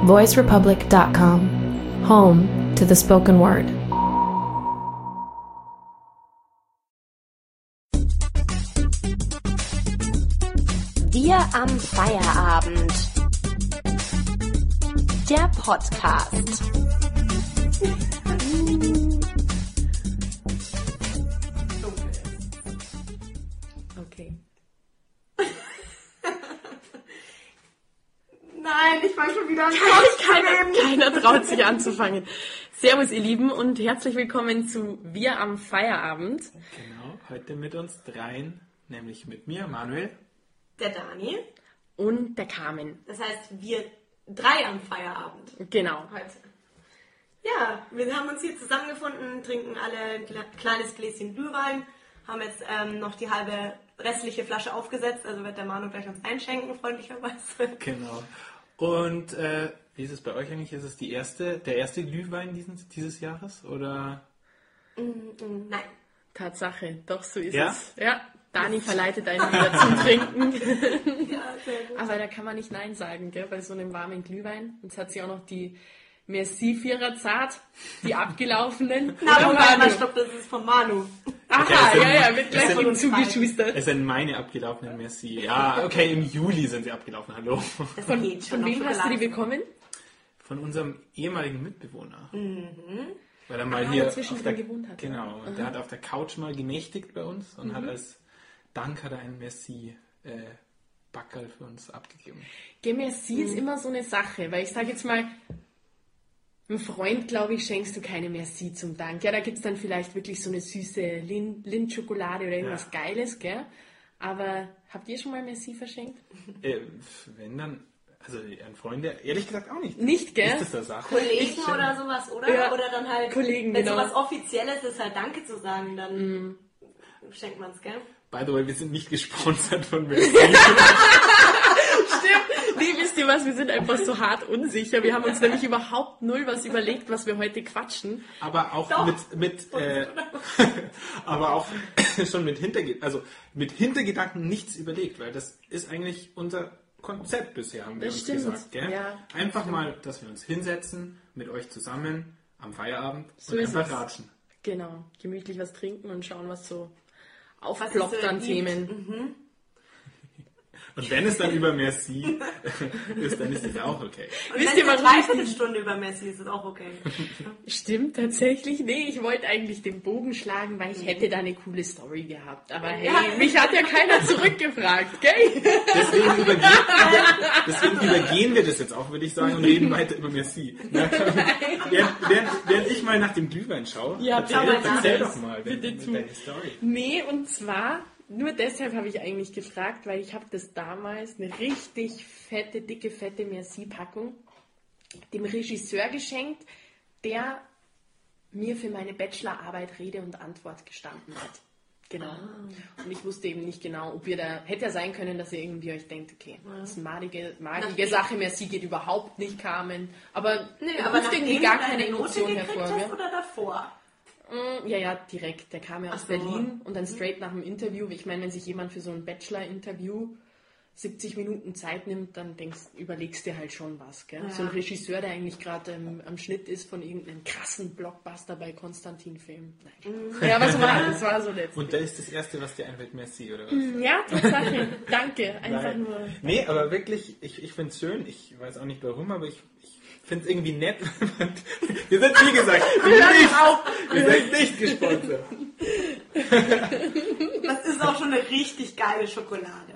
voicerepublic.com, home to the spoken word. Wir am Feierabend. Der Podcast. Okay. Nein, ich fange schon wieder an. Keiner traut sich anzufangen. Servus, ihr Lieben, und herzlich willkommen zu Wir am Feierabend. Genau, heute mit uns dreien, nämlich mit mir, Manuel. Der Dani. Und der Carmen. Das heißt, wir drei am Feierabend. Genau. Heute. Ja, wir haben uns hier zusammengefunden, trinken alle ein kleines Gläschen Glühwein, haben jetzt noch die halbe restliche Flasche aufgesetzt, also wird der Manu gleich uns einschenken, freundlicherweise. Genau. Und wie ist es bei euch eigentlich? Ist es der erste Glühwein dieses Jahres? Oder? Nein. Tatsache, doch so ist Ja? es. Ja, Dani verleitet einen wieder zum Trinken. Ja, sehr gut. Aber da kann man nicht Nein sagen, gell, bei so einem warmen Glühwein. Jetzt hat sie auch noch die Merci Vierer Zart, die abgelaufenen. Na, Oder, Moment, Manu? stopp, das ist von Manu. Aha, Okay, ja, wird gleich es von sind- uns zugeschustert. Es sind meine abgelaufenen Merci. Ja, okay, im Juli sind sie abgelaufen, hallo. Von wem hast du die bekommen? Von unserem ehemaligen Mitbewohner. Weil er mal Ah, hier der zwischendrin auf der, gewohnt hat, Genau, und der hat auf der Couch mal genächtigt bei uns und hat als Dank hat er einen Merci Backerl für uns abgegeben. Gell, Merci ist immer so eine Sache, weil ich sage jetzt mal, einem Freund, glaube ich, schenkst du keine Merci zum Dank. Ja, da gibt es dann vielleicht wirklich so eine süße Lindschokolade oder irgendwas Ja. Geiles, gell? Aber habt ihr schon mal Merci verschenkt? Wenn dann, also an Freunde, ehrlich gesagt auch nicht. Nicht, gell? Ist das der Sache? Kollegen oder sowas, oder? Ja. Oder dann halt, Kollegen, wenn genau. sowas Offizielles ist, halt Danke zu sagen, dann schenkt man es, gell? By the way, wir sind nicht gesponsert von Merci. Stimmt. Nee, wisst ihr was? Wir sind einfach so hart unsicher. Wir haben uns nämlich überhaupt null was überlegt, was wir heute quatschen. Aber auch Doch. aber auch schon mit Hintergedanken nichts überlegt, weil das ist eigentlich unser Konzept bisher, haben wir Das uns stimmt. gesagt. Gell? Ja, einfach mal, dass wir uns hinsetzen mit euch zusammen am Feierabend So und ist einfach es. ratschen. Genau. Gemütlich was trinken und schauen, was so es aufploppt so an gibt. Themen. Und wenn es dann über Merci ist, dann ist es auch okay. Und Wisst wenn ihr, es eine warum Dreiviertelstunde über Messi ist, ist auch okay. Stimmt, tatsächlich. Nee, ich wollte eigentlich den Bogen schlagen, weil ich hätte da eine coole Story gehabt. Aber hey, mich hat ja keiner zurückgefragt, gell? Deswegen übergehen wir das jetzt auch, würde ich sagen, und reden weiter über Merci. Während ich mal nach dem Glühwein schaue, Ja, erzähl doch mal bitte tu. deine Story. Nee, und zwar, nur deshalb habe ich eigentlich gefragt, weil ich habe das damals, eine richtig fette, dicke, fette Merci-Packung, dem Regisseur geschenkt, der mir für meine Bachelorarbeit Rede und Antwort gestanden hat. Genau. Und ich wusste eben nicht genau, ob ihr da, hätte ja sein können, dass ihr irgendwie euch denkt, okay, das ist eine madige Sache, Merci geht überhaupt nicht, Carmen. Aber ruft irgendwie gar keine Emotion hervor. Gell? Oder davor? Ja, direkt. Der kam ja aus Berlin und dann straight nach dem Interview. Ich meine, wenn sich jemand für so ein Bachelor-Interview 70 Minuten Zeit nimmt, dann überlegst dir halt schon was. Gell? Ja. So ein Regisseur, der eigentlich gerade am Schnitt ist von irgendeinem krassen Blockbuster bei Konstantin-Film. Nein. Ja, aber so war so letztlich. Und da ist das Erste, was dir einfällt, Merci, oder was? Ja, Tatsache. Danke. Einfach Nein. nur. Nee, aber wirklich, ich finde es schön. Ich weiß auch nicht warum, aber ich finde es irgendwie nett. Wir sind, wie gesagt, wir sind nicht gesponsert. Das ist auch schon eine richtig geile Schokolade.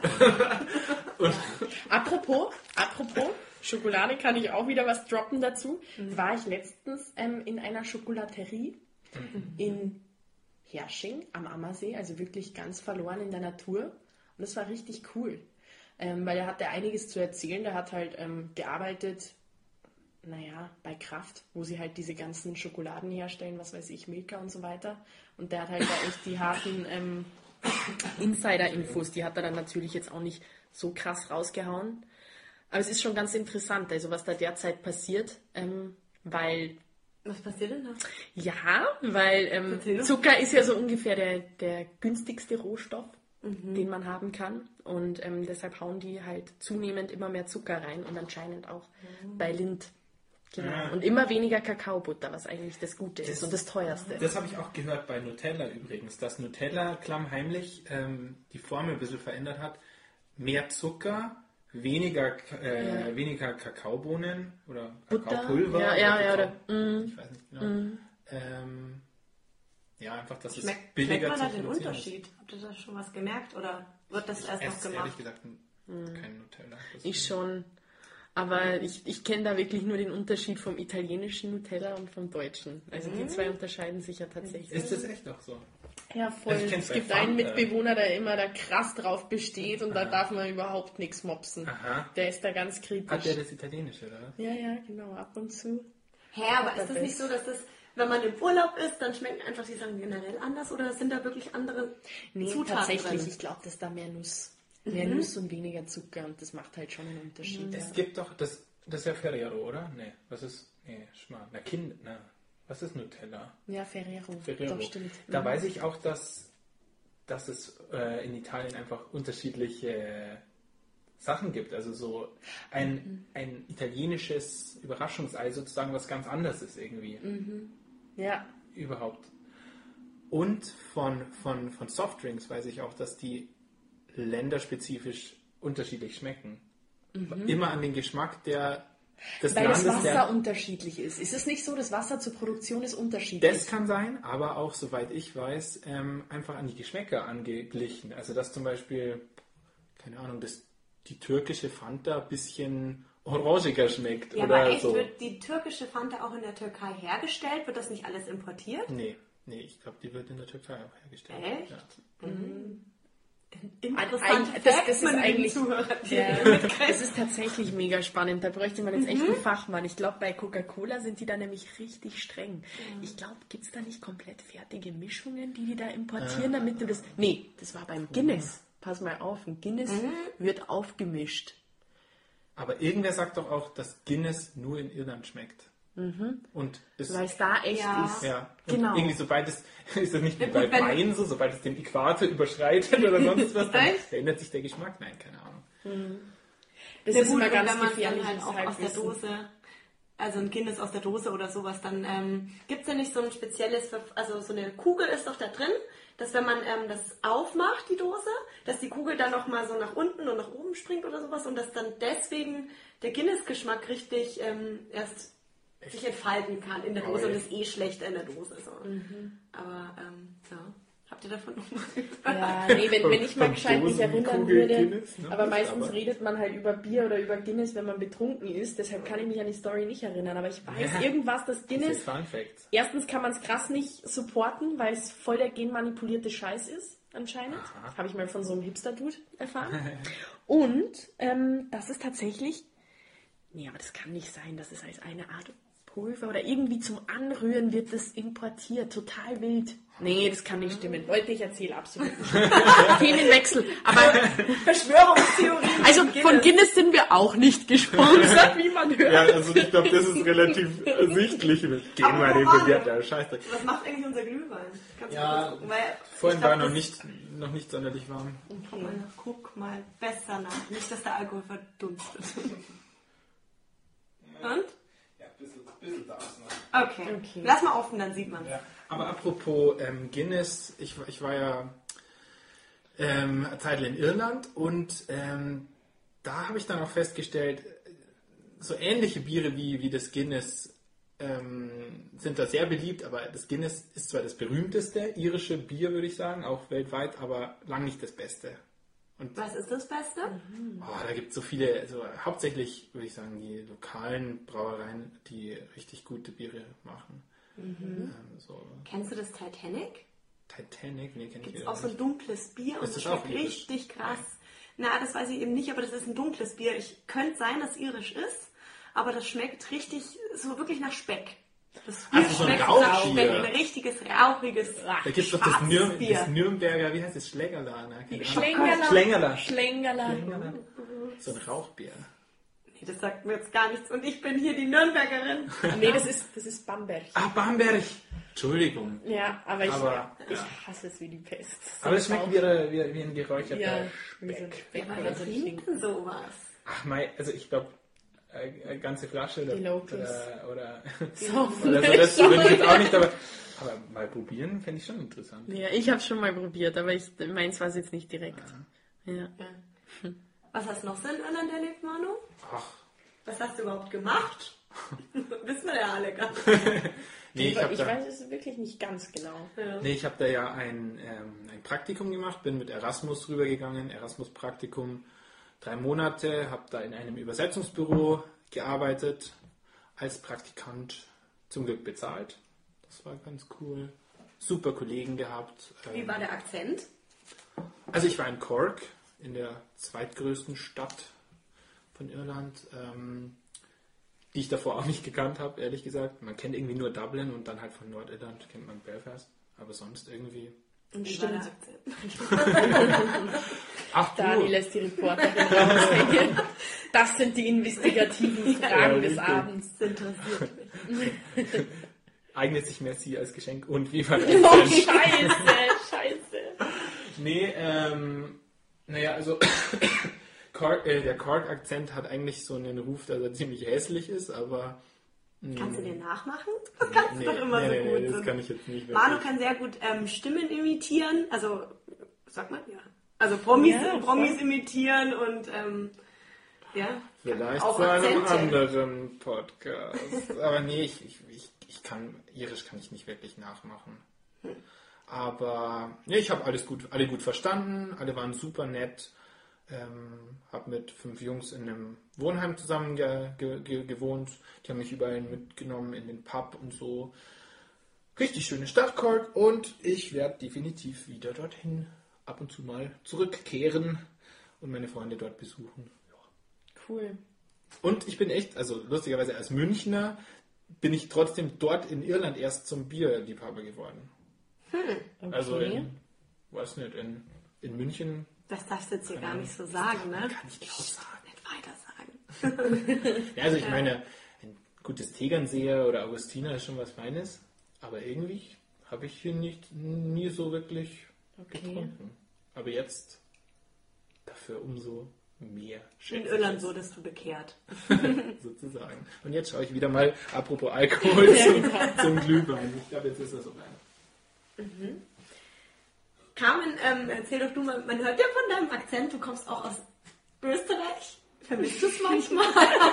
Apropos, Schokolade, kann ich auch wieder was droppen dazu. War ich letztens in einer Schokolaterie in Hersching am Ammersee, also wirklich ganz verloren in der Natur. Und das war richtig cool, weil er hatte einiges zu erzählen. Der hat halt gearbeitet, bei Kraft, wo sie halt diese ganzen Schokoladen herstellen, was weiß ich, Milka und so weiter. Und der hat halt da echt die harten Insider-Infos, die hat er dann natürlich jetzt auch nicht so krass rausgehauen. Aber es ist schon ganz interessant, also was da derzeit passiert, weil... Was passiert denn da? Ja, weil Zucker ist ja so ungefähr der günstigste Rohstoff den man haben kann. Und deshalb hauen die halt zunehmend immer mehr Zucker rein und anscheinend auch bei Lind. Genau. Ja. Und immer weniger Kakaobutter, was eigentlich das Gute ist und das Teuerste. Das habe ich auch gehört bei Nutella übrigens, dass Nutella klammheimlich die Formel ein bisschen verändert hat. Mehr Zucker, weniger Kakaobohnen oder Kakaopulver. Ich weiß nicht genau. Einfach, dass es billiger man zu da den produzieren Unterschied? Habt ihr da schon was gemerkt oder wird das erst noch ist. gemacht? Ehrlich gesagt kein Nutella. Ich schon. Aber ich kenne da wirklich nur den Unterschied vom italienischen Nutella und vom deutschen. Also die zwei unterscheiden sich ja tatsächlich. Ist das echt auch so? Ja, voll. Ich kenn's Es gibt bei einen Fanta. Mitbewohner, der immer da krass drauf besteht und da darf man überhaupt nichts mopsen. Aha. Der ist da ganz kritisch. Hat der das Italienische, oder? Ja, genau, ab und zu. Hä, aber ist das nicht so, dass das, wenn man im Urlaub ist, dann schmecken einfach die Sachen generell anders oder sind da wirklich andere Zutaten tatsächlich. drin? Ich glaube, dass da mehr Nuss. Mehr Nuss und weniger Zucker und das macht halt schon einen Unterschied. Es gibt doch, das ist ja Ferrero, oder? Nee, was ist, Schmarrn. Was ist Nutella? Ja, Ferrero. Ferrero. Doch, stimmt. Da weiß ich auch, dass es in Italien einfach unterschiedliche Sachen gibt. Also so ein italienisches Überraschungsei sozusagen, was ganz anders ist irgendwie. Ja. Überhaupt. Und von Softdrinks weiß ich auch, dass die länderspezifisch unterschiedlich schmecken. Immer an den Geschmack des Weil Landes. das Wasser unterschiedlich ist. Ist es nicht so, das Wasser zur Produktion ist unterschiedlich? Das kann sein, aber auch, soweit ich weiß, einfach an die Geschmäcker angeglichen. Also dass zum Beispiel, keine Ahnung, die türkische Fanta ein bisschen orangiger schmeckt. Ja, oder aber echt, so. wird die türkische Fanta auch in der Türkei hergestellt? Wird das nicht alles importiert? Nee, ich glaube, die wird in der Türkei auch hergestellt. Echt? Ja. Interessante Das Facts, ist meine lieben eigentlich, Zuhörer, die ihr ja, mitkriegt. das ist tatsächlich mega spannend. Da bräuchte man jetzt echt einen Fachmann. Ich glaube, bei Coca-Cola sind die da nämlich richtig streng. Ich glaube, gibt es da nicht komplett fertige Mischungen, die da importieren, damit du das... Nee, das war beim Guinness. Pass mal auf, ein Guinness wird aufgemischt. Aber irgendwer sagt doch auch, dass Guinness nur in Irland schmeckt. Und Weil es da echt ist. Ja, und Genau. irgendwie sobald es, ist das nicht wie Ja, bei gut, wenn- Wein so, sobald es den Äquator überschreitet oder sonst was, dann Echt? verändert sich der Geschmack. Nein, keine Ahnung. Das Ja, ist gut, immer und ganz wenn man gefährlich. dann halt auch aus der Dose, also ein Guinness aus der Dose oder sowas, dann gibt es ja nicht so ein spezielles, also so eine Kugel ist doch da drin, dass wenn man das aufmacht, die Dose, dass die Kugel dann nochmal so nach unten und nach oben springt oder sowas und dass dann deswegen der Guinness-Geschmack richtig erst sich entfalten kann in der Dose und ist schlechter in der Dose. So. Aber ja, habt ihr davon noch mal gehört? Ja, nee, wenn ich mal gescheit mich erinnern Dosenkugel würde. Guinness, ne? Aber meistens Aber- redet man halt über Bier oder über Guinness, wenn man betrunken ist. Deshalb kann ich mich an die Story nicht erinnern. Aber ich weiß irgendwas, dass Das Guinness... ist Fun Fact. Erstens kann man es krass nicht supporten, weil es voll der genmanipulierte Scheiß ist, anscheinend. Habe ich mal von so einem Hipster-Dude erfahren. Und das ist tatsächlich... Nee, aber das kann nicht sein. Das ist als eine Art Pulver oder irgendwie zum Anrühren wird das importiert. Total wild. Nee, das kann nicht stimmen. Leute, ich erzähle absolut nicht. Themenwechsel. Aber Verschwörungstheorien. also von Guinness sind wir auch nicht gesponsert, wie man hört. Ja, also ich glaube, das ist relativ ersichtlich mit genmanipulierter Scheiße. Was macht eigentlich unser Glühwein? Kannst du Ja, kurz gucken? Weil Vorhin ich war glaub, noch nicht sonderlich warm. Guck mal besser nach. Nicht, dass der Alkohol verdunstet. Und? Ja, ein bisschen da ist noch. Okay. Lass mal offen, dann sieht man es. Ja. Aber apropos Guinness, ich war ja eine Zeit in Irland und da habe ich dann auch festgestellt, so ähnliche Biere wie das Guinness sind da sehr beliebt, aber das Guinness ist zwar das berühmteste irische Bier, würde ich sagen, auch weltweit, aber lang nicht das Beste. Und Was ist das Beste? da gibt es so viele, also hauptsächlich würde ich sagen, die lokalen Brauereien, die richtig gute Biere machen. So Kennst du das Titanic? Titanic, nee, kenne ich Gibt es wieder auch so ein nicht. dunkles Bier und Ist das das auch schmeckt irisch? richtig krass. Na, das weiß ich eben nicht, aber das ist ein dunkles Bier. Ich könnte sein, dass irisch ist, aber das schmeckt richtig, so wirklich nach Speck. Das Bier Also so ein schmeckt nach Rauchbier. Speck, ein richtiges, rauchiges, Da gibt es doch das, schwarzes Bier. das Nürnberger, wie heißt es, Schlägerler? Ne? Keine Ahnung. Schlängerler. Schlängerler. Schlängerler. So ein Rauchbier. Nee, das sagt mir jetzt gar nichts. Und ich bin hier die Nürnbergerin. Nee, das ist Bamberg. Ah, Bamberg. Entschuldigung. Ja, aber ich Aber, hasse es wie die Pest. Aber es schmeckt wie ein geräucherter Ja, wie so ein Speck. Speck Aber oder wer so ein trinkt Schinken. denn sowas? Ach, also ich glaube, eine ganze Flasche Die Locals. oder Saufen. oder so, das würde ich jetzt auch nicht, aber mal probieren fände ich schon interessant. Ja, ich habe schon mal probiert, aber meins war es jetzt nicht direkt. Ja. Was hast du noch so in Irland erlebt, Manu? Ach, Was hast du überhaupt gemacht? Wissen wir ja alle gar nicht. nee, ich habe da, weiß es wirklich nicht ganz genau. ich hab da ja ein Praktikum gemacht, bin mit Erasmus rübergegangen, Erasmus-Praktikum, 3 Monate, habe da in einem Übersetzungsbüro gearbeitet, als Praktikant, zum Glück bezahlt. Das war ganz cool. Super Kollegen gehabt. Wie war der Akzent? Also ich war in Cork, in der zweitgrößten Stadt von Irland, die ich davor auch nicht gekannt habe, ehrlich gesagt. Man kennt irgendwie nur Dublin und dann halt von Nordirland kennt man Belfast, aber sonst irgendwie... Wie war der Akzent? Ach Dani du, lässt die Reporterin raushängen. Das sind die investigativen Fragen des richtig. Abends. Das interessiert mich. eignet sich mehr sie als Geschenk und wie war der Oh, Akzent? scheiße. Nee, naja, also der Cork-Akzent hat eigentlich so einen Ruf, dass er ziemlich hässlich ist, aber... Kannst du den nachmachen? Das kannst du doch immer so gut. das kann ich jetzt nicht Manu wirklich. kann sehr gut Stimmen imitieren, also, sag mal, ja. Also Promis, Ja, Promis imitieren und, ja. Vielleicht auch zu einem Akzente. anderen Podcast. Aber nee, ich kann, Irisch kann ich nicht wirklich nachmachen. Aber nee, ich habe alle gut verstanden, alle waren super nett. Habe mit 5 Jungs in einem Wohnheim zusammen gewohnt. Die haben mich überall mitgenommen in den Pub und so. Richtig schöne Stadt Cork und ich werde definitiv wieder dorthin ab und zu mal zurückkehren und meine Freunde dort besuchen. Cool. Und ich bin echt, also lustigerweise als Münchner, bin ich trotzdem dort in Irland erst zum Bierliebhaber geworden. Okay. Also weiß nicht, in München Das darfst du jetzt hier gar nicht so sagen, ne? kann ich nicht sagen. Nicht weiter sagen. Ja, also ich meine, ein gutes Tegernseer oder Augustiner ist schon was Feines, aber irgendwie habe ich hier nie so wirklich getrunken. Aber jetzt dafür umso mehr In schätze Irland ich es, wurdest du bekehrt. sozusagen. Und jetzt schaue ich wieder mal, apropos Alkohol, zum Glühwein. Ich glaube, jetzt ist das so rein. Carmen, erzähl doch du mal, man hört ja von deinem Akzent, du kommst auch aus Österreich. Vermisst du es manchmal?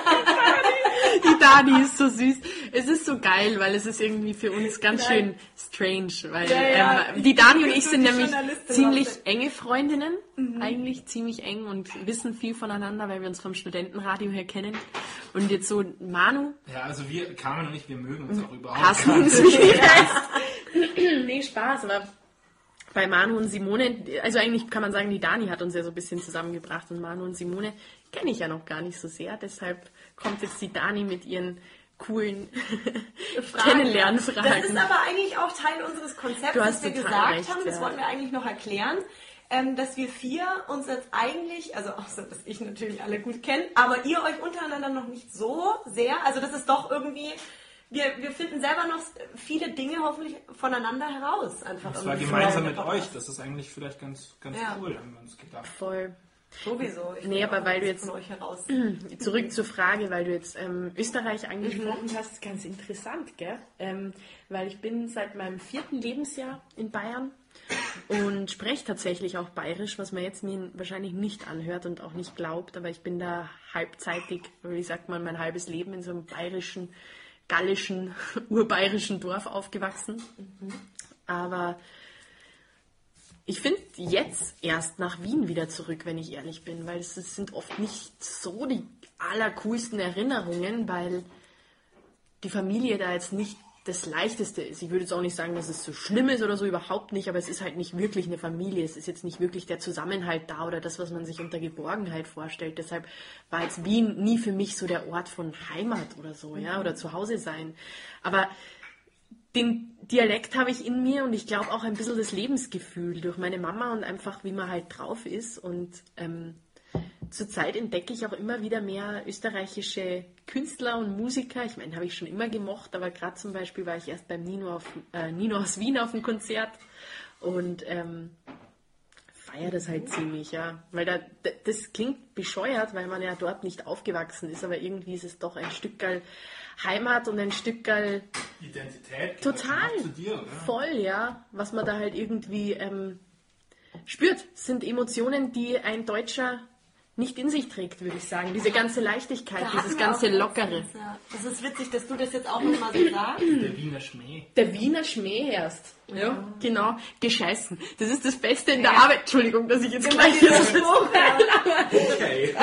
Die Dani ist so süß. Es ist so geil, weil es ist irgendwie für uns ganz schön strange. Weil Ja. die Dani und ich So sind die nämlich Journalistin ziemlich aus enge Freundinnen. Eigentlich ziemlich eng und wissen viel voneinander, weil wir uns vom Studentenradio her kennen. Und jetzt so Manu Ja, also wir, Carmen und ich, wir mögen uns auch überhaupt hassen uns wie die Pest. Nee, Spaß, aber bei Manu und Simone, also eigentlich kann man sagen, die Dani hat uns ja so ein bisschen zusammengebracht und Manu und Simone kenne ich ja noch gar nicht so sehr, deshalb kommt jetzt die Dani mit ihren coolen Kennenlernfragen. Das ist aber eigentlich auch Teil unseres Konzepts, Du hast das wir total gesagt recht, haben, das ja. wollten wir eigentlich noch erklären, dass wir 4 uns jetzt eigentlich, also außer dass ich natürlich alle gut kenne, aber ihr euch untereinander noch nicht so sehr, also das ist doch irgendwie... Wir finden selber noch viele Dinge hoffentlich voneinander heraus. Einfach Das war irgendwie gemeinsam so. mit euch. Das ist eigentlich vielleicht ganz Ja. cool, haben wir uns gedacht. Voll. Sowieso. Ich Nee, will aber auch weil du was jetzt- von euch heraus. Zurück zur Frage, weil du jetzt Österreich angesprochen hast, ganz interessant, gell? Weil ich bin seit meinem 4. Lebensjahr in Bayern und spreche tatsächlich auch Bayerisch, was man jetzt mir wahrscheinlich nicht anhört und auch nicht glaubt, aber ich bin da halbzeitig, wie sagt man, mein halbes Leben in so einem bayerischen, gallischen, urbayerischen Dorf aufgewachsen. Aber ich finde jetzt erst nach Wien wieder zurück, wenn ich ehrlich bin, weil es sind oft nicht so die allercoolsten Erinnerungen, weil die Familie da jetzt nicht das Leichteste ist. Ich würde jetzt auch nicht sagen, dass es so schlimm ist oder so, überhaupt nicht, aber es ist halt nicht wirklich eine Familie. Es ist jetzt nicht wirklich der Zusammenhalt da oder das, was man sich unter Geborgenheit vorstellt. Deshalb war jetzt Wien nie für mich so der Ort von Heimat oder so, ja, oder zu Hause sein. Aber den Dialekt habe ich in mir und ich glaube auch ein bisschen das Lebensgefühl durch meine Mama und einfach, wie man halt drauf ist. Und zurzeit entdecke ich auch immer wieder mehr österreichische Künstler und Musiker. Ich meine, habe ich schon immer gemocht, aber gerade zum Beispiel war ich erst beim Nino aus Wien auf dem Konzert und feiere das halt ziemlich, ja. Weil das klingt bescheuert, weil man ja dort nicht aufgewachsen ist, aber irgendwie ist es doch ein Stückerl Heimat und ein Stückerl Identität. total Zu dir, oder? voll, ja. Was man da halt irgendwie spürt, sind Emotionen, die ein Deutscher nicht in sich trägt, würde ich sagen. Diese ganze Leichtigkeit, Da dieses hatten wir ganze auch Lockere. letztens, ja. Das ist witzig, dass du das jetzt auch nochmal so sagst. Der Wiener Schmäh. Der Wiener Schmäh erst. Ja, genau. Gescheißen. Das ist das Beste in der Arbeit. Entschuldigung, dass ich jetzt gleich hier so Okay.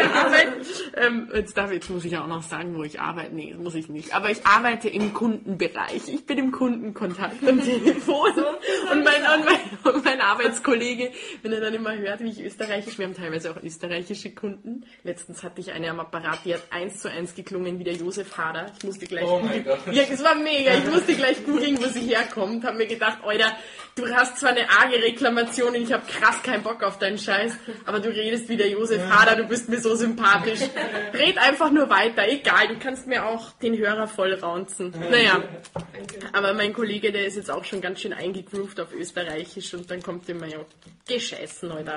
Jetzt muss ich auch noch sagen, wo ich arbeite. Nee, das muss ich nicht. Aber ich arbeite im Kundenbereich. Ich bin im Kundenkontakt am Telefon. Und mein Arbeitskollege, wenn er dann immer hört, wie ich österreichisch, wir haben teilweise auch österreichische Kunden. Letztens hatte ich eine am Apparat, die hat 1:1 geklungen wie der Josef Hader. Ich musste gleich mein Gott. Ja, es war mega. Ich musste gleich googeln, wo sie herkommt. Hab mir gedacht, Alter, du hast zwar eine arge Reklamation und ich habe krass keinen Bock auf deinen Scheiß, aber du redest wie der Josef Hader, du bist mir so sympathisch. Red einfach nur weiter, egal, du kannst mir auch den Hörer voll raunzen. Naja, aber mein Kollege, der ist jetzt auch schon ganz schön eingegroovt auf Österreichisch und dann kommt immer ja, gescheißen, Alter.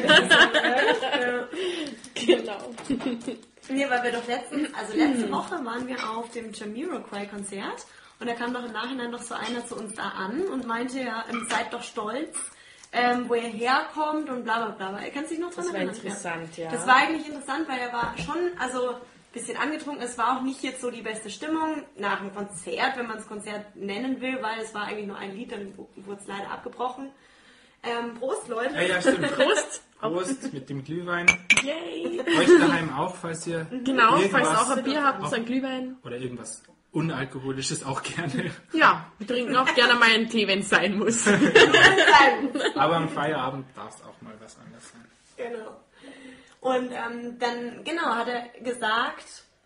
Genau. Nee, weil wir doch letzte Woche waren wir auf dem Jamiroquai-Konzert und da kam doch im Nachhinein noch so einer zu uns da an und meinte, ja, seid doch stolz, wo er herkommt und bla bla bla. Kannst du dich noch dran erinnern? Das war interessant, ja. Das war eigentlich interessant, weil er war schon, also ein bisschen angetrunken. Es war auch nicht jetzt so die beste Stimmung nach dem Konzert, wenn man es Konzert nennen will, weil es war eigentlich nur ein Lied, dann wurde es leider abgebrochen. Prost, Leute. Ja, stimmt. Prost. Prost mit dem Glühwein. Yay. Euch daheim auch, falls ihr Genau, falls ihr irgendwas- auch ein Bier habt, auch- so ein Glühwein. oder irgendwas Unalkoholisches auch gerne. Ja, wir trinken auch gerne mal einen Tee, wenn es sein muss. Aber am Feierabend darf es auch mal was anderes sein. Genau. Und dann, genau, hat er gesagt,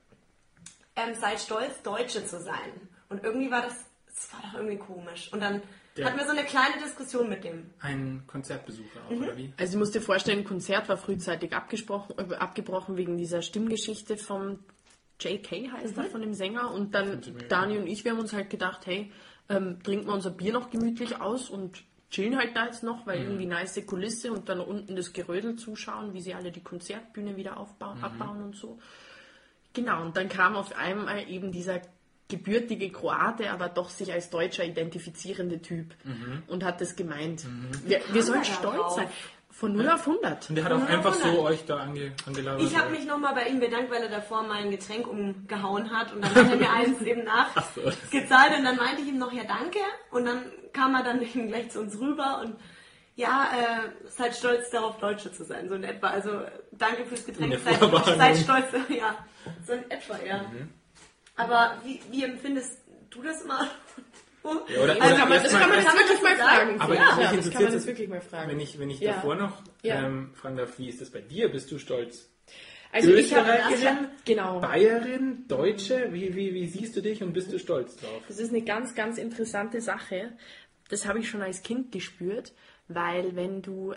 seid stolz, Deutsche zu sein. Und irgendwie war das war doch irgendwie komisch. Und dann hatten wir so eine kleine Diskussion mit dem. Ein Konzertbesucher auch, oder wie? Also du musst dir vorstellen, ein Konzert war frühzeitig abgebrochen wegen dieser Stimmgeschichte vom JK, heißt er, von dem Sänger. Und dann Dani und ich, wir haben uns halt gedacht, hey, trinken wir unser Bier noch gemütlich aus und chillen halt da jetzt noch, weil irgendwie nice Kulisse und dann unten das Gerödel zuschauen, wie sie alle die Konzertbühne wieder abbauen und so. Genau, und dann kam auf einmal eben dieser gebürtige Kroate, aber doch sich als Deutscher identifizierende Typ und hat das gemeint. Wir sollen stolz sein. Von 0 auf 100. Und der hat auch einfach so euch da angelabert. Ich habe mich nochmal bei ihm bedankt, weil er davor mein Getränk umgehauen hat und dann hat er mir eins eben nachgezahlt und dann meinte ich ihm noch, ja danke und dann kam er dann eben gleich zu uns rüber und ja, seid stolz darauf, Deutsche zu sein, so in etwa. Also danke fürs Getränk, seid stolz, ja, so in etwa, ja. Aber wie empfindest du das immer? Ja, oder, Das oder kann man erst das mal- wirklich mal fragen. Aber ja, mich das kann interessiert man das es, wirklich mal fragen. wenn ich Ja. davor noch Ja. fragen darf, wie ist das bei dir? Bist du stolz? Also ich habe Österreicherin, genau. Bayerin, Deutsche? Wie siehst du dich und bist du stolz drauf? Das ist eine ganz, ganz interessante Sache. Das habe ich schon als Kind gespürt, weil wenn du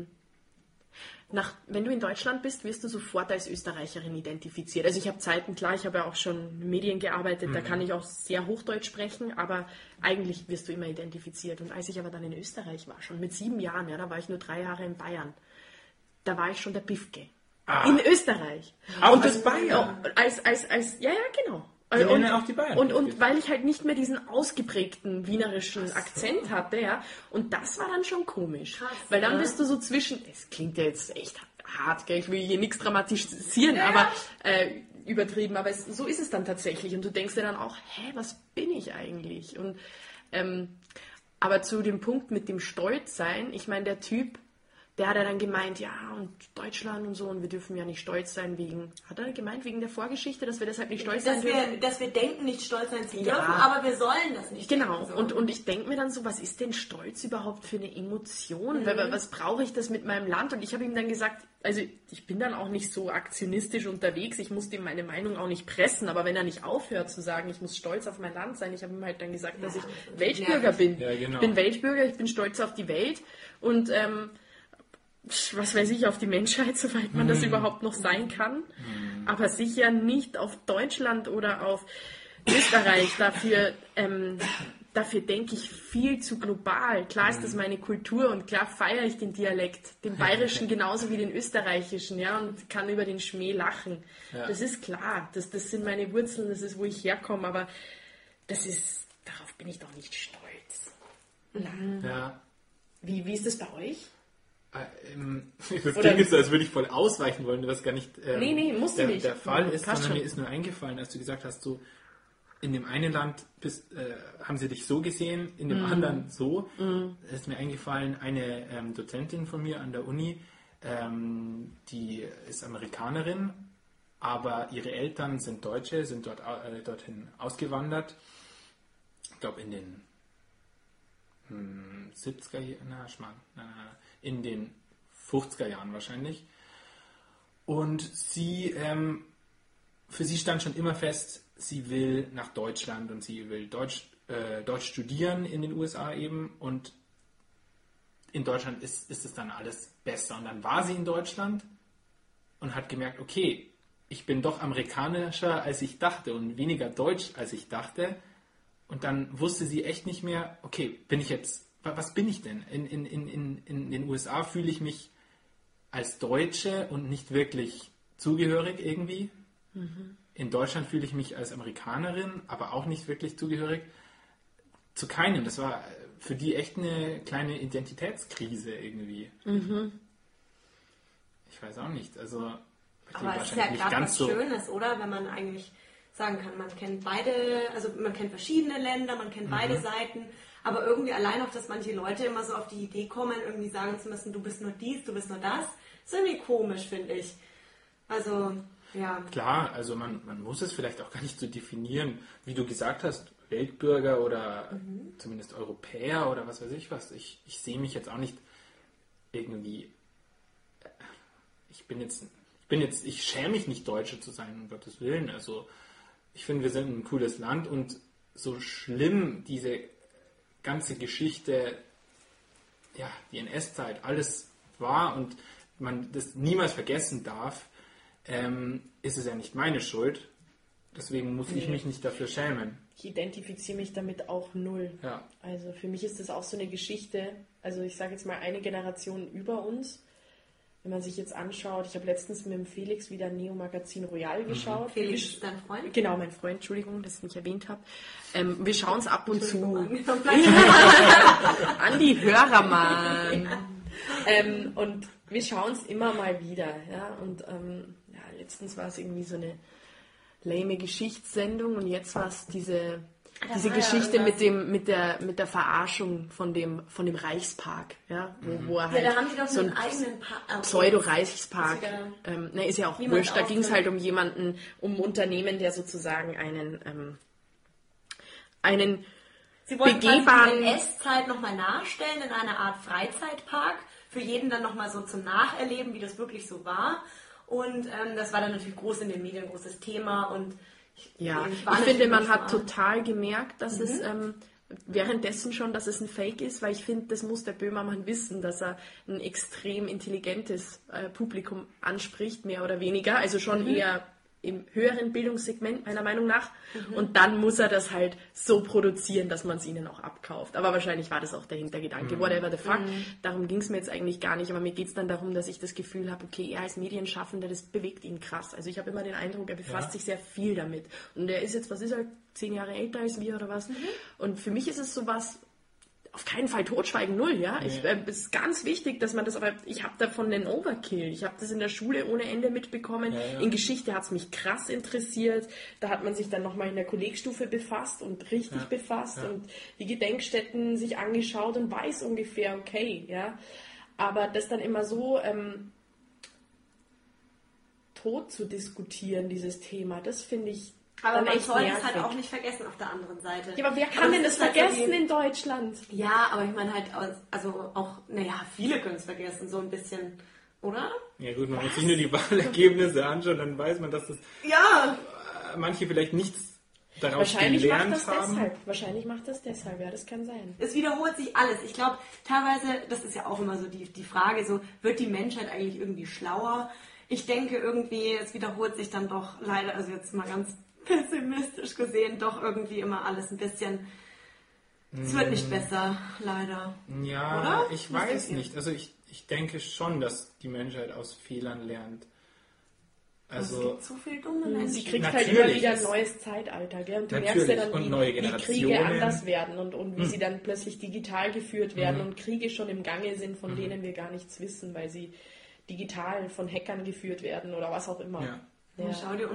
in Deutschland bist, wirst du sofort als Österreicherin identifiziert. Also ich habe Zeiten, klar, ich habe ja auch schon in Medien gearbeitet, da kann ich auch sehr Hochdeutsch sprechen, aber eigentlich wirst du immer identifiziert. Und als ich aber dann in Österreich war, schon mit 7 Jahren, ja, da war ich nur 3 Jahre in Bayern, da war ich schon der Bifke. In Österreich. Auch und als Bayer? Ja, genau. Die nennen auch die Bayern. Und weil ich halt nicht mehr diesen ausgeprägten wienerischen Akzent hatte, ja, und das war dann schon komisch. Krass, weil dann ja. bist du so es klingt ja jetzt echt hart, gell? Ich will hier nichts dramatisieren, aber übertrieben, aber so ist es dann tatsächlich. Und du denkst dir dann auch, was bin ich eigentlich? Und aber zu dem Punkt mit dem Stolzsein, ich meine, der Typ, der hat ja dann gemeint, ja, und Deutschland und so, und wir dürfen ja nicht stolz sein hat er gemeint, wegen der Vorgeschichte, dass wir deshalb nicht stolz sein dürfen? Dass wir denken, nicht stolz sein zu dürfen, Ja. aber wir sollen das nicht. Genau, denken, so. und ich denke mir dann so, was ist denn Stolz überhaupt für eine Emotion? Was brauche ich das mit meinem Land? Und ich habe ihm dann gesagt, also ich bin dann auch nicht so aktionistisch unterwegs, ich muss ihm meine Meinung auch nicht pressen, aber wenn er nicht aufhört zu sagen, ich muss stolz auf mein Land sein, ich habe ihm halt dann gesagt, dass ich Weltbürger bin. Ja, genau. Ich bin Weltbürger, ich bin stolz auf die Welt und was weiß ich, auf die Menschheit, soweit man das überhaupt noch sein kann. Aber sicher nicht auf Deutschland oder auf Österreich. Dafür denke ich viel zu global. Klar ist das meine Kultur und klar feiere ich den Dialekt, den bayerischen genauso wie den österreichischen, ja, und kann über den Schmäh lachen. Ja. Das ist klar, das sind meine Wurzeln, das ist, wo ich herkomme, aber darauf bin ich doch nicht stolz. Ja. Wie ist das bei euch? Das klingt jetzt so, als würde ich voll ausweichen wollen, was gar nicht nee, musst du nicht. Der Fall ist, Passt sondern schon. mir ist nur eingefallen, als du gesagt hast, so in dem einen Land haben sie dich so gesehen, in dem anderen so. Es ist mir eingefallen, eine Dozentin von mir an der Uni, die ist Amerikanerin, aber ihre Eltern sind Deutsche, sind dorthin ausgewandert. Ich glaube in den 70er Jahren, in den 50er Jahren wahrscheinlich. Und für sie stand schon immer fest, sie will nach Deutschland und sie will Deutsch studieren in den USA eben. Und in Deutschland ist es dann alles besser. Und dann war sie in Deutschland und hat gemerkt, okay, ich bin doch amerikanischer, als ich dachte und weniger deutsch, als ich dachte. Und dann wusste sie echt nicht mehr, okay, was bin ich denn? In den USA fühle ich mich als Deutsche und nicht wirklich zugehörig irgendwie. In Deutschland fühle ich mich als Amerikanerin, aber auch nicht wirklich zugehörig zu keinem. Das war für die echt eine kleine Identitätskrise irgendwie. Ich weiß auch nicht. Also, aber es ist ja gerade was Schönes, oder? Wenn man eigentlich sagen kann, man kennt beide, also man kennt verschiedene Länder, man kennt beide Seiten, aber irgendwie allein auch, dass manche Leute immer so auf die Idee kommen, irgendwie sagen zu müssen, du bist nur dies, du bist nur das, ist irgendwie komisch, finde ich. Also, ja. Klar, also man muss es vielleicht auch gar nicht so definieren, wie du gesagt hast, Weltbürger oder zumindest Europäer oder was weiß ich was. Ich sehe mich jetzt auch nicht irgendwie, ich schäme mich nicht, Deutsche zu sein, um Gottes Willen. Also ich finde, wir sind ein cooles Land und so schlimm diese ganze Geschichte, ja, die NS-Zeit, alles war und man das niemals vergessen darf, ist es ja nicht meine Schuld. Deswegen muss ich mich nicht dafür schämen. Ich identifiziere mich damit auch null. Ja. Also für mich ist das auch so eine Geschichte, also ich sage jetzt mal eine Generation über uns. Wenn man sich jetzt anschaut, ich habe letztens mit dem Felix wieder Neo Magazin Royal geschaut. Felix ist dein Freund? Genau, mein Freund, Entschuldigung, dass ich nicht erwähnt habe. Wir schauen es ab und zu. An die Hörer, Mann. Und wir schauen es immer mal wieder. Ja? Und letztens war es irgendwie so eine lame Geschichtssendung und jetzt war es diese Geschichte mit der Verarschung von dem Reichspark, ja, wo er halt da haben sie doch so einen eigenen Pseudo-Reichspark, ist ja auch wurscht, da ging es halt um jemanden, um ein Unternehmen, der sozusagen einen Sie wollten begehbaren die NS-Zeit nochmal nachstellen in einer Art Freizeitpark, für jeden dann nochmal so zum Nacherleben, wie das wirklich so war. Und das war dann natürlich groß in den Medien, großes Thema und ich finde, man hat total gemerkt, dass es währenddessen schon, dass es ein Fake ist, weil ich finde, das muss der Böhmermann wissen, dass er ein extrem intelligentes Publikum anspricht, mehr oder weniger, also schon eher im höheren Bildungssegment, meiner Meinung nach. Und dann muss er das halt so produzieren, dass man es ihnen auch abkauft. Aber wahrscheinlich war das auch der Hintergedanke. Whatever the fuck. Darum ging es mir jetzt eigentlich gar nicht. Aber mir geht es dann darum, dass ich das Gefühl habe, okay, er als Medienschaffender, das bewegt ihn krass. Also ich habe immer den Eindruck, er befasst sich sehr viel damit. Und er ist jetzt, 10 Jahre älter als wir oder was. Und für mich ist es sowas, auf keinen Fall totschweigen, null, ja. Es ist ganz wichtig, dass man das, aber ich habe davon den Overkill. Ich habe das in der Schule ohne Ende mitbekommen. Ja. In Geschichte hat es mich krass interessiert. Da hat man sich dann nochmal in der Kollegstufe befasst und richtig befasst und die Gedenkstätten sich angeschaut und weiß ungefähr, okay, ja. Aber das dann immer so tot zu diskutieren, dieses Thema, das finde ich. Aber man soll es halt auch nicht vergessen auf der anderen Seite. Ja, aber wer kann denn das vergessen in Deutschland? Ja, aber ich meine halt, viele können es vergessen, so ein bisschen, oder? Ja gut, man muss sich nur die Wahlergebnisse anschauen, dann weiß man, dass das manche vielleicht nichts daraus Wahrscheinlich macht gelernt das haben. deshalb. Wahrscheinlich macht das deshalb, ja, das kann sein. Es wiederholt sich alles. Ich glaube, teilweise, das ist ja auch immer so die Frage, so wird die Menschheit eigentlich irgendwie schlauer? Ich denke irgendwie, es wiederholt sich dann doch leider, also jetzt mal ganz pessimistisch gesehen, doch irgendwie immer alles ein bisschen. Es wird nicht besser, leider. Ja, oder? ich Was weiß denkt ihr? nicht. Also ich denke schon, dass die Menschheit aus Fehlern lernt. Es Also gibt so viel dumme Menschen. Sie kriegt halt Natürlich immer wieder ein ist- neues Zeitalter, gell? Und du Natürlich. merkst ja dann, Und wie, neue wie Kriege Generationen. anders werden und wie sie dann plötzlich digital geführt werden und Kriege schon im Gange sind, von denen wir gar nichts wissen, weil sie digital von Hackern geführt werden oder was auch immer. Ja. Ja. Und schau dir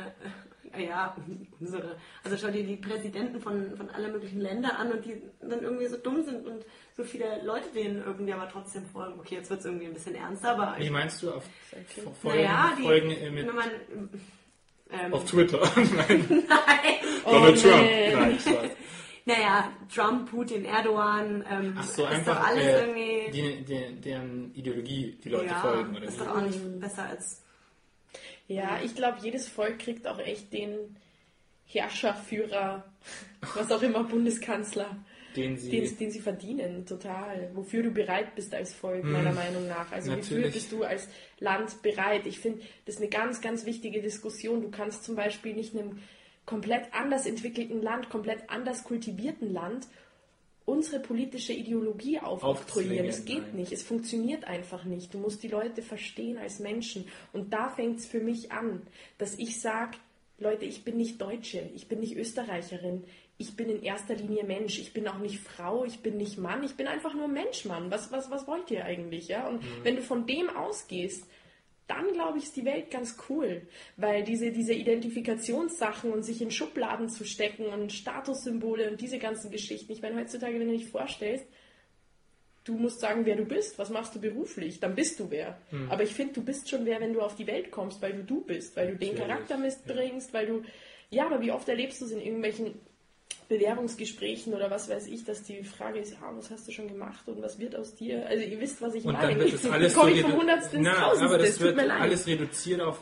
also schau dir die Präsidenten von allen möglichen Ländern an und die dann irgendwie so dumm sind und so viele Leute denen irgendwie aber trotzdem folgen. Okay, jetzt wird es irgendwie ein bisschen ernster, aber Wie meinst du auf naja, Folgen wenn mit man auf Twitter? Nein. nein. Donald Trump. nee. Nein, Spaß. Naja, Trump, Putin, Erdogan, Ach so, ist einfach doch alles irgendwie. deren Ideologie die Leute Ja, folgen. Oder ist wie? doch auch nicht besser als. Ja, ich glaube, jedes Volk kriegt auch echt den Herrscher, Führer, was auch immer, Bundeskanzler, Den sie den sie verdienen, total. Wofür du bereit bist als Volk, meiner Meinung nach. Also wofür Natürlich. bist du als Land bereit? Ich finde, das ist eine ganz, ganz wichtige Diskussion. Du kannst zum Beispiel nicht einem komplett anders entwickelten Land, komplett anders kultivierten Land unsere politische Ideologie aufoktroyieren. Das Aufzwingen, geht nein. nicht. Es funktioniert einfach nicht. Du musst die Leute verstehen als Menschen. Und da fängt es für mich an, dass ich sage, Leute, ich bin nicht Deutsche, ich bin nicht Österreicherin, ich bin in erster Linie Mensch, ich bin auch nicht Frau, ich bin nicht Mann, ich bin einfach nur Mensch, Mann. Was wollt ihr eigentlich? Ja? Und wenn du von dem ausgehst, dann glaube ich, ist die Welt ganz cool, weil diese Identifikationssachen und sich in Schubladen zu stecken und Statussymbole und diese ganzen Geschichten, ich meine heutzutage, wenn du dich vorstellst, du musst sagen, wer du bist, was machst du beruflich, dann bist du wer. Aber ich finde, du bist schon wer, wenn du auf die Welt kommst, weil du bist, weil du den Natürlich, Charakter mitbringst, weil du, ja, aber wie oft erlebst du es in irgendwelchen Bewerbungsgesprächen oder was weiß ich, dass die Frage ist, ja, was hast du schon gemacht und was wird aus dir? Also ihr wisst, was ich Und meine. dann wird das alles komme ich vom Hundertsten ins Tausendste, aber das es tut wird mir leid. alles reduziert auf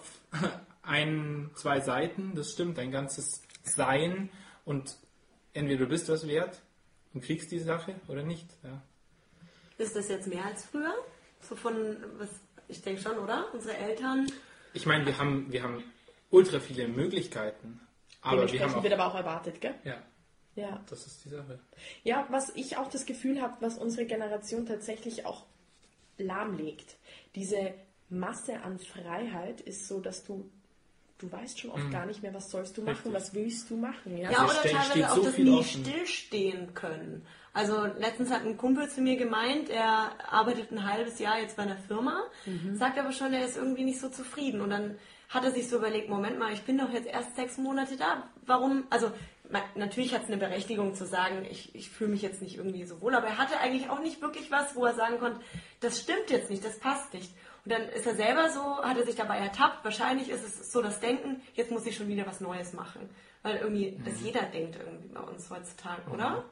zwei Seiten, das stimmt, dein ganzes Sein und entweder du bist was wert und kriegst die Sache oder nicht. Ja. Ist das jetzt mehr als früher? So ich denke schon, oder? Unsere Eltern. Ich meine, wir haben ultra viele Möglichkeiten, aber wir haben Dementsprechend auch, wird aber auch erwartet, gell? ja, Ja. das ist die Sache. Ja, was ich auch das Gefühl habe, was unsere Generation tatsächlich auch lahmlegt. Diese Masse an Freiheit ist so, dass du weißt schon oft gar nicht mehr, was sollst du machen, Richtig. was willst du machen. Ja? Ja, Also oder steht teilweise auch so das viel nie offen. stillstehen können. Also letztens hat ein Kumpel zu mir gemeint, er arbeitet ein halbes Jahr jetzt bei einer Firma, sagt aber schon, er ist irgendwie nicht so zufrieden. Und dann hat er sich so überlegt, Moment mal, ich bin doch jetzt erst 6 Monate da. Warum? Also natürlich hat es eine Berechtigung zu sagen, ich fühle mich jetzt nicht irgendwie so wohl, aber er hatte eigentlich auch nicht wirklich was, wo er sagen konnte, das stimmt jetzt nicht, das passt nicht. Und dann ist er selber so, hat er sich dabei ertappt, wahrscheinlich ist es so das Denken, jetzt muss ich schon wieder was Neues machen. Weil irgendwie, das jeder denkt irgendwie bei uns heutzutage, oder?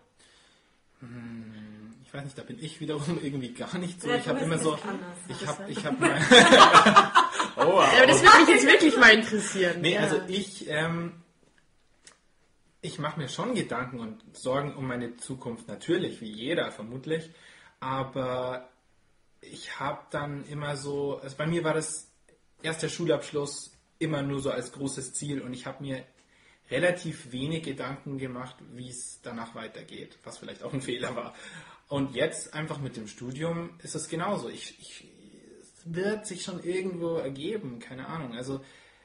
Ich weiß nicht, da bin ich wiederum irgendwie gar nicht so. Ja, Ich du habe bist immer so, nicht anders. ich habe mein... Oh, Aber das würde mich jetzt wirklich mal interessieren. nee, ja. also ich mache mir schon Gedanken und Sorgen um meine Zukunft, natürlich, wie jeder vermutlich, aber ich habe dann immer so, also bei mir war das erst der Schulabschluss immer nur so als großes Ziel und ich habe mir relativ wenig Gedanken gemacht, wie es danach weitergeht, was vielleicht auch ein Fehler war. Und jetzt einfach mit dem Studium ist es genauso. Es wird sich schon irgendwo ergeben, keine Ahnung. Also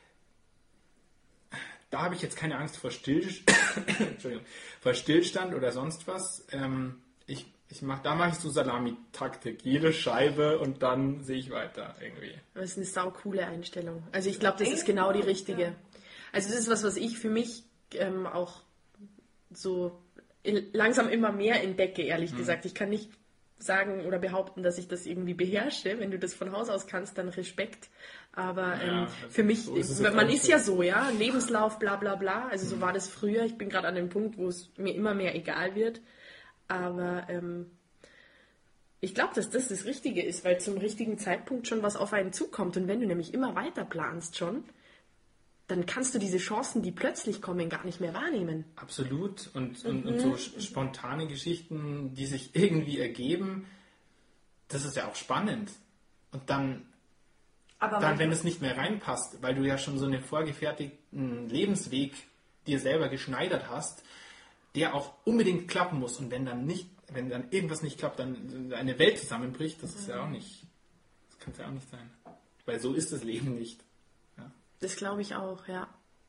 da habe ich jetzt keine Angst vor Entschuldigung, vor Stillstand oder sonst was. Da mache ich so Salami-Taktik. Jede Scheibe und dann sehe ich weiter irgendwie. Das ist eine saukoole Einstellung. Also ich glaube, das ist genau die richtige. Also das ist was ich für mich auch so langsam immer mehr entdecke, ehrlich gesagt. Ich kann nicht sagen oder behaupten, dass ich das irgendwie beherrsche. Wenn du das von Haus aus kannst, dann Respekt. Aber für mich, so ist es jetzt man auch ist so. ja so, ja, Lebenslauf, bla bla bla. Also so war das früher. Ich bin gerade an dem Punkt, wo es mir immer mehr egal wird. Aber ich glaube, dass das Richtige ist, weil zum richtigen Zeitpunkt schon was auf einen zukommt. Und wenn du nämlich immer weiter planst schon, dann kannst du diese Chancen, die plötzlich kommen, gar nicht mehr wahrnehmen. Absolut. Und so spontane Geschichten, die sich irgendwie ergeben, das ist ja auch spannend. Und dann, wenn es nicht mehr reinpasst, weil du ja schon so einen vorgefertigten Lebensweg dir selber geschneidert hast, der auch unbedingt klappen muss. Und wenn dann irgendwas nicht klappt, dann eine Welt zusammenbricht, das ist ja auch nicht, das kann es ja auch nicht sein. Weil so ist das Leben nicht. Ja. Das glaube ich auch, ja.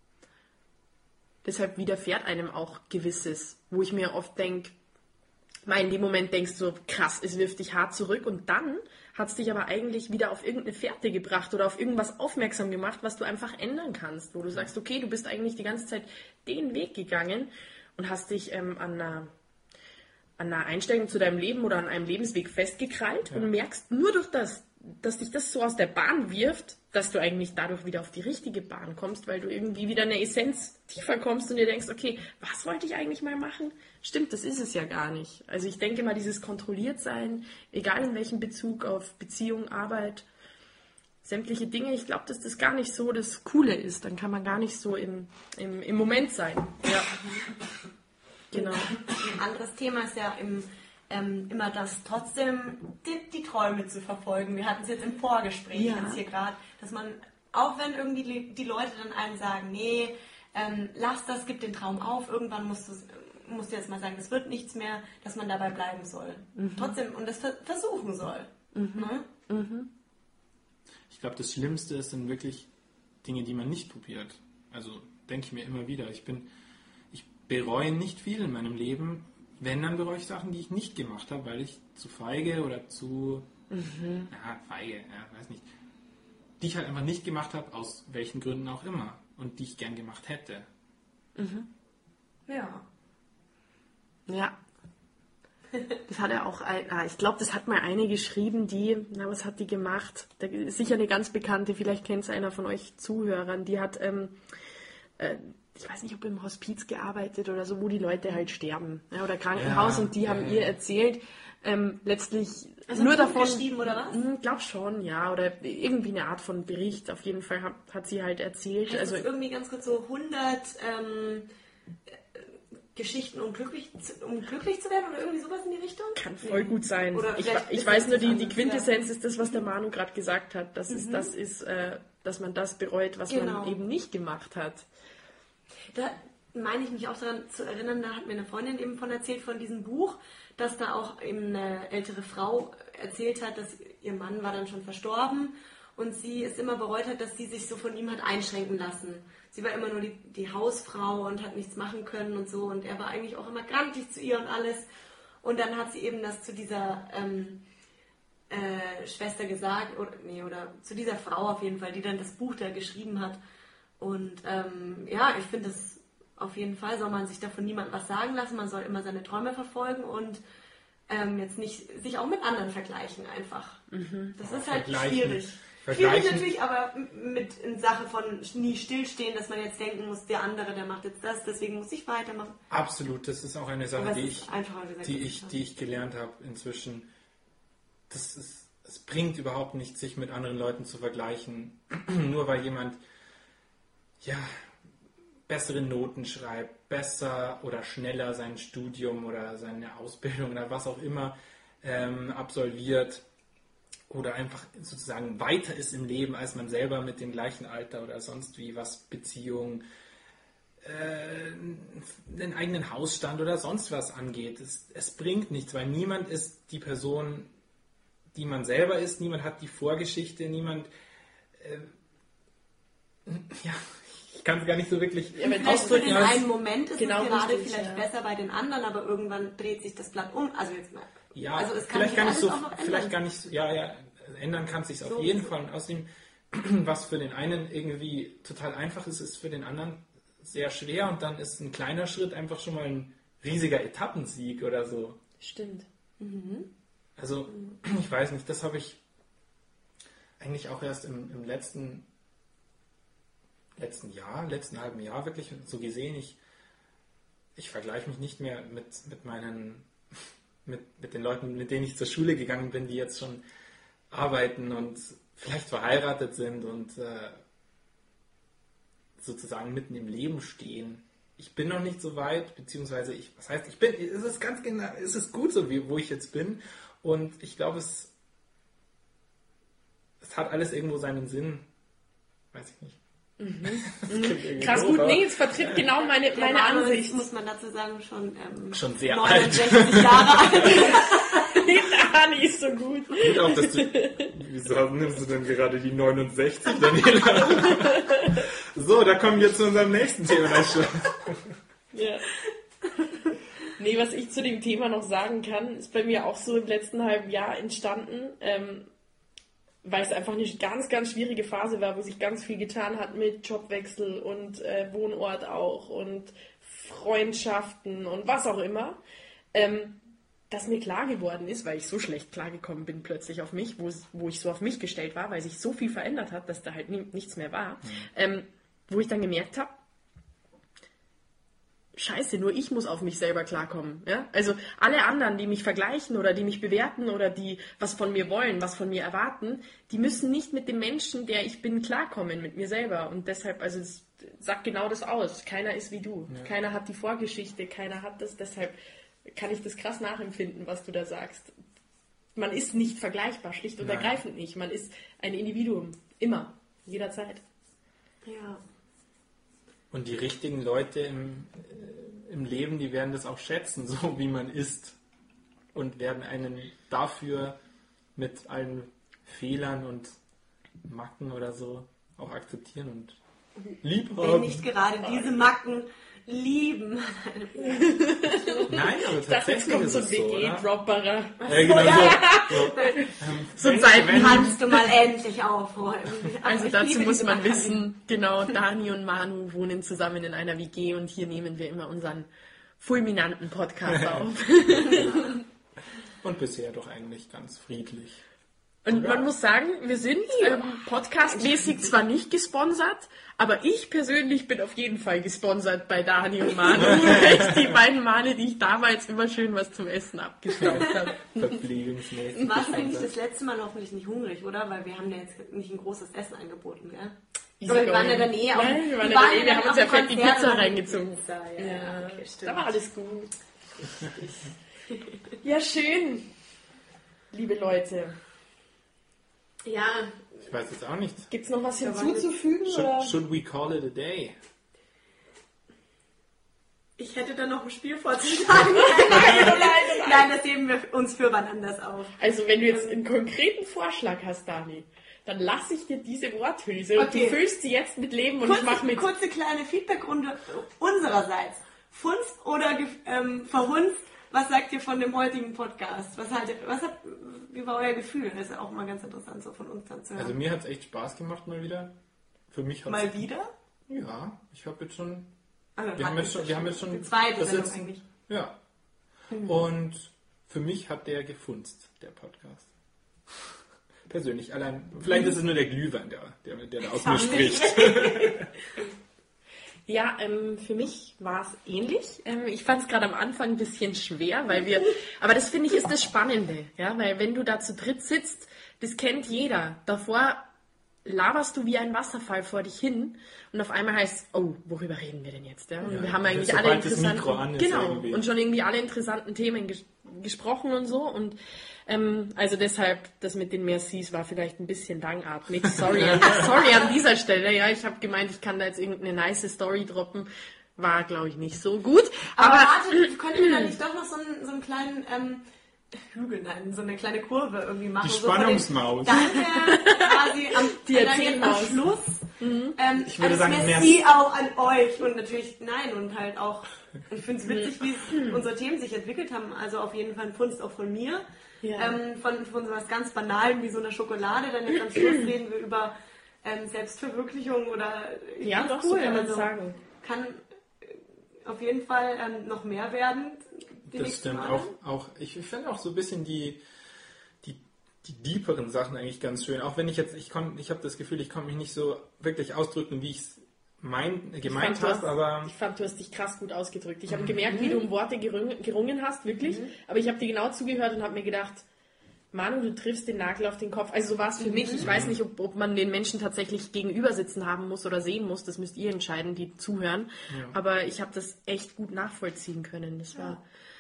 Deshalb widerfährt einem auch Gewisses, wo ich mir oft denke, in dem Moment denkst du, krass, es wirft dich hart zurück und dann hat es dich aber eigentlich wieder auf irgendeine Fährte gebracht oder auf irgendwas aufmerksam gemacht, was du einfach ändern kannst, wo du sagst, okay, du bist eigentlich die ganze Zeit den Weg gegangen und hast dich an einer Einstellung zu deinem Leben oder an einem Lebensweg festgekrallt und merkst nur durch das, dass dich das so aus der Bahn wirft, dass du eigentlich dadurch wieder auf die richtige Bahn kommst, weil du irgendwie wieder eine Essenz tiefer kommst und dir denkst, okay, was wollte ich eigentlich mal machen? Stimmt, das ist es ja gar nicht. Also ich denke mal, dieses Kontrolliertsein, egal in welchem Bezug auf Beziehung, Arbeit, sämtliche Dinge, ich glaube, dass das gar nicht so das Coole ist. Dann kann man gar nicht so im Moment sein. Ja. Genau. Ein anderes Thema ist ja immer das trotzdem die Träume zu verfolgen. Wir hatten es jetzt im Vorgespräch jetzt hier gerade, dass man, auch wenn irgendwie die Leute dann einem sagen, nee, lass das, gib den Traum auf, irgendwann musst du jetzt mal sagen, das wird nichts mehr, dass man dabei bleiben soll. Trotzdem, und das versuchen soll. Ne? Ich glaube, das Schlimmste sind wirklich Dinge, die man nicht probiert. Also denke ich mir immer wieder, ich bereue nicht viel in meinem Leben. Wenn, dann bereue ich Sachen, die ich nicht gemacht habe, weil ich zu feige oder zu... weiß nicht. Die ich halt einfach nicht gemacht habe, aus welchen Gründen auch immer. Und die ich gern gemacht hätte. Ja. Ja. Das hat er auch, ich glaube, das hat mal eine geschrieben, was hat die gemacht? Da ist sicher eine ganz bekannte, vielleicht kennt es einer von euch Zuhörern, die hat... ich weiß nicht, ob im Hospiz gearbeitet oder so, wo die Leute halt sterben. Ja, oder Krankenhaus und die haben ihr erzählt, letztlich also nur ein Buch davon... geschrieben oder was? Glaub schon, ja. Oder irgendwie eine Art von Bericht. Auf jeden Fall hat sie halt erzählt. Das Also ist irgendwie ganz kurz so 100 Geschichten, um glücklich zu werden oder irgendwie sowas in die Richtung? Kann voll gut sein. Oder Ich weiß nur, die Quintessenz ist das, was der Manu gerade gesagt hat. Das ist, dass man das bereut, was man eben nicht gemacht hat. Da meine ich mich auch daran zu erinnern, da hat mir eine Freundin eben von erzählt, von diesem Buch, dass da auch eben eine ältere Frau erzählt hat, dass ihr Mann war dann schon verstorben und sie es immer bereut hat, dass sie sich so von ihm hat einschränken lassen. Sie war immer nur die Hausfrau und hat nichts machen können und so und er war eigentlich auch immer grantig zu ihr und alles. Und dann hat sie eben das zu dieser Schwester gesagt, oder zu dieser Frau auf jeden Fall, die dann das Buch da geschrieben hat. Und ich finde, das auf jeden Fall soll man sich davon niemandem was sagen lassen. Man soll immer seine Träume verfolgen und jetzt nicht sich auch mit anderen vergleichen einfach. Das ist halt schwierig. Schwierig natürlich, aber in Sache von nie stillstehen, dass man jetzt denken muss, der andere, der macht jetzt das, deswegen muss ich weitermachen. Absolut, das ist auch eine Sache, die ich gelernt habe inzwischen. Es bringt überhaupt nichts, sich mit anderen Leuten zu vergleichen, nur weil jemand bessere Noten schreibt, besser oder schneller sein Studium oder seine Ausbildung oder was auch immer absolviert oder einfach sozusagen weiter ist im Leben als man selber mit dem gleichen Alter oder sonst wie, was Beziehung, einen eigenen Hausstand oder sonst was angeht. Es bringt nichts, weil niemand ist die Person, die man selber ist, niemand hat die Vorgeschichte, niemand... ich kann es gar nicht so wirklich ausdrücken. In einem Moment ist es gerade richtig, vielleicht besser bei den anderen, aber irgendwann dreht sich das Blatt um. Also jetzt mal. Ja, also es kann vielleicht gar nicht so, auch noch ändern. vielleicht gar nicht so, ändern kann es sich auf jeden Fall. Und außerdem, was für den einen irgendwie total einfach ist, ist für den anderen sehr schwer und dann ist ein kleiner Schritt einfach schon mal ein riesiger Etappensieg oder so. Stimmt. Also, ich weiß nicht, das habe ich eigentlich auch erst im letzten halben Jahr wirklich so gesehen. Ich vergleiche mich nicht mehr mit den Leuten, mit denen ich zur Schule gegangen bin, die jetzt schon arbeiten und vielleicht verheiratet sind und sozusagen mitten im Leben stehen. Ich bin noch nicht so weit, beziehungsweise es ist gut so, wo ich jetzt bin. Und ich glaube, es hat alles irgendwo seinen Sinn. Weiß ich nicht. Krass, doof, gut, aber- nee, jetzt vertritt genau meine Ansicht. Muss man dazu sagen, Schon sehr 69 Jahre alt. Dani ist so gut. Gut auch, dass wieso nimmst du denn gerade die 69, Daniela? So, da kommen wir zu unserem nächsten Thema. Ja. Nee, was ich zu dem Thema noch sagen kann, ist bei mir auch so im letzten halben Jahr entstanden, weil es einfach eine ganz, ganz schwierige Phase war, wo sich ganz viel getan hat mit Jobwechsel und Wohnort auch und Freundschaften und was auch immer, dass mir klar geworden ist, weil ich so schlecht klargekommen bin plötzlich auf mich, wo ich so auf mich gestellt war, weil sich so viel verändert hat, dass da halt nichts mehr war, wo ich dann gemerkt habe, Scheiße, nur ich muss auf mich selber klarkommen. Ja? Also alle anderen, die mich vergleichen oder die mich bewerten oder die was von mir wollen, was von mir erwarten, die müssen nicht mit dem Menschen, der ich bin, klarkommen, mit mir selber. Und deshalb, also es sagt genau das aus. Keiner ist wie du. Ja. Keiner hat die Vorgeschichte, keiner hat das. Deshalb kann ich das krass nachempfinden, was du da sagst. Man ist nicht vergleichbar, schlicht und ergreifend nicht. Man ist ein Individuum. Immer. Jederzeit. Ja. Und die richtigen Leute im Leben, die werden das auch schätzen, so wie man ist. Und werden einen dafür mit allen Fehlern und Macken oder so auch akzeptieren und lieb haben. Wenn nicht gerade diese Macken lieben. Nein, aber Jetzt tatsächlich kommt ist so ein es so, oder? WG-Dropperer. Genau, So ein Seitenhieb. Kannst du mal endlich aufräumen. Also Ich dazu liebe muss diese man Macken. wissen, genau, Dani und Manu wohnen zusammen in einer WG und hier nehmen wir immer unseren fulminanten Podcast auf. Und bisher doch eigentlich ganz friedlich. Und man muss sagen, wir sind podcastmäßig zwar nicht gesponsert, aber ich persönlich bin auf jeden Fall gesponsert bei Dani und Manu. Echt die beiden Male, die ich damals immer schön was zum Essen abgestaubt habe. Verpflegungsmäßig. Warst du eigentlich das letzte Mal hoffentlich nicht hungrig, oder? Weil wir haben ja jetzt nicht ein großes Essen angeboten, gell? Aber wir waren ja dann eh auf... Nein, wir haben uns ja fett die Pizza und- reingezogen. Ja, okay, stimmt. Da war alles gut. Ja, schön. Liebe Leute. Ja, Ich weiß jetzt auch nicht. Gibt's noch was hinzuzufügen? Oder? Should we call it a day? ich hätte da noch ein Spiel vorzuschlagen. Nein, das heben wir uns für wann anders auf. Also wenn du jetzt einen konkreten Vorschlag hast, Dani, dann lasse ich dir diese Worthülse und Okay. du füllst sie jetzt mit Leben und ich mache mit. Kurze kleine Feedbackrunde unsererseits. Funst oder verhunzt? Was sagt ihr von dem heutigen Podcast? Wie war euer Gefühl? Das ist ja auch mal ganz interessant, so von uns dann zu hören. Also mir hat es echt Spaß gemacht mal wieder. Für mich hat's Mal wieder? Ja, ich habe jetzt schon... Also, Wir haben jetzt schon die zweite das Sendung jetzt- eigentlich. Ja. Und für mich hat der gefunzt, der Podcast. Persönlich, allein... Vielleicht ist es nur der Glühwein, der da aus mir spricht. Ja, für mich war es ähnlich. Ich fand es gerade am Anfang ein bisschen schwer, aber das finde ich ist das Spannende, ja, weil wenn du da zu dritt sitzt, das kennt jeder. Davor laberst du wie ein Wasserfall vor dich hin und auf einmal heißt es, oh, worüber reden wir denn jetzt? Ja? Und wir haben eigentlich alle sobald das Mikro an ist genau, irgendwie. und schon irgendwie alle interessanten Themen gesprochen und so und also deshalb, das mit den Mercis war vielleicht ein bisschen langatmig. Sorry an dieser Stelle. Ja, ich habe gemeint, ich kann da jetzt irgendeine nice Story droppen. War, glaube ich, nicht so gut. Aber warte, könnten wir da nicht doch noch so einen kleinen Hügel, nein, so eine kleine Kurve irgendwie machen? Die so von Spannungsmaus. Dann quasi Die Erzählmaus. am Schluss. Ich würde sagen, Merci auch an euch und natürlich und halt auch, ich finde es witzig, wie unsere Themen sich entwickelt haben. Also auf jeden Fall ein Funst auch von mir. Ja. Von so was ganz Banalem wie so einer Schokolade. Dann jetzt am Schluss reden wir über Selbstverwirklichung oder... ich Ja, find's doch, so kann man sagen. Kann auf jeden Fall noch mehr werden. Die Das nächsten stimmt. Male. Auch ich finde auch so ein bisschen die deeperen Sachen eigentlich ganz schön. Auch wenn ich habe das Gefühl, ich konnte mich nicht so wirklich ausdrücken, wie ich es gemeint habe, aber... Ich fand, du hast dich krass gut ausgedrückt. Ich habe gemerkt, wie du um Worte gerungen hast, wirklich. Aber ich habe dir genau zugehört und habe mir gedacht, Manu, du triffst den Nagel auf den Kopf. Also so war es für mich. Ich weiß nicht, ob man den Menschen tatsächlich gegenüber sitzen haben muss oder sehen muss. Das müsst ihr entscheiden, die zuhören. Ja. Aber ich habe das echt gut nachvollziehen können. Das war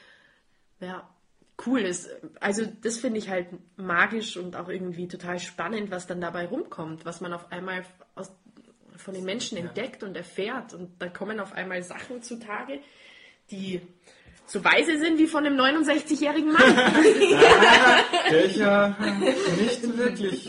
cool. Also das finde ich halt magisch und auch irgendwie total spannend, was dann dabei rumkommt. Was man auf einmal von den Menschen entdeckt und erfährt. Und da kommen auf einmal Sachen zutage, die so weise sind wie von einem 69-jährigen Mann. Welcher nicht wirklich.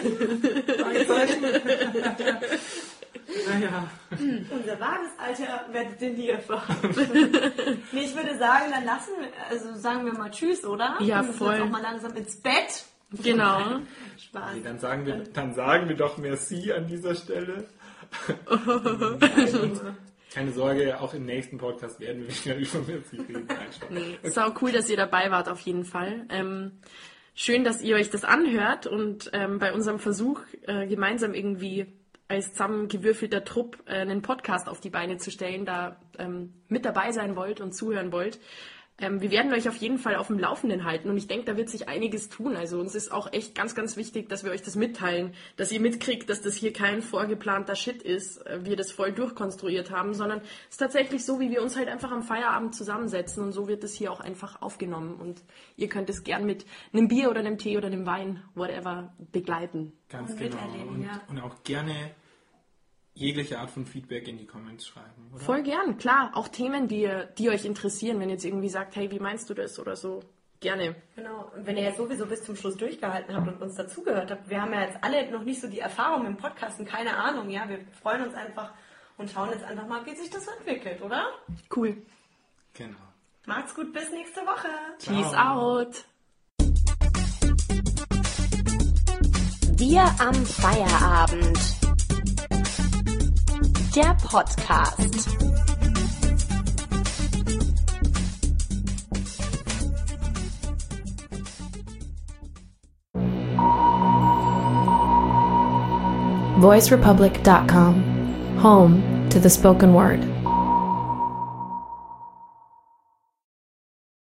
Naja. Unser wahres Alter werdet ihr nie erfahren. Nee, ich würde sagen, dann sagen wir mal Tschüss, oder? Ja, wir voll. Jetzt auch mal langsam ins Bett. Genau. Spaß. Nee, dann sagen wir doch merci an dieser Stelle. Keine Sorge, auch im nächsten Podcast werden wir wieder über Merci reden. Nee, sau cool, dass ihr dabei wart, auf jeden Fall. Schön, dass ihr euch das anhört und bei unserem Versuch, gemeinsam irgendwie als zusammengewürfelter Trupp einen Podcast auf die Beine zu stellen, da mit dabei sein wollt und zuhören wollt. Wir werden euch auf jeden Fall auf dem Laufenden halten und ich denke, da wird sich einiges tun. Also uns ist auch echt ganz, ganz wichtig, dass wir euch das mitteilen, dass ihr mitkriegt, dass das hier kein vorgeplanter Shit ist, wir das voll durchkonstruiert haben, sondern es ist tatsächlich so, wie wir uns halt einfach am Feierabend zusammensetzen und so wird es hier auch einfach aufgenommen und ihr könnt es gern mit einem Bier oder einem Tee oder einem Wein, whatever, begleiten. Ganz genau. Und auch gerne jegliche Art von Feedback in die Comments schreiben, oder? Voll gern, klar. Auch Themen, die euch interessieren, wenn ihr jetzt irgendwie sagt, hey, wie meinst du das oder so. Gerne. Genau. Und wenn ihr jetzt sowieso bis zum Schluss durchgehalten habt und uns dazugehört habt, wir haben ja jetzt alle noch nicht so die Erfahrung im Podcasten, keine Ahnung, ja. Wir freuen uns einfach und schauen jetzt einfach mal, wie sich das entwickelt, oder? Cool. Genau. Macht's gut, bis nächste Woche. Peace out. Wir am Feierabend. Der Podcast. VoiceRepublic.com, home to the spoken word.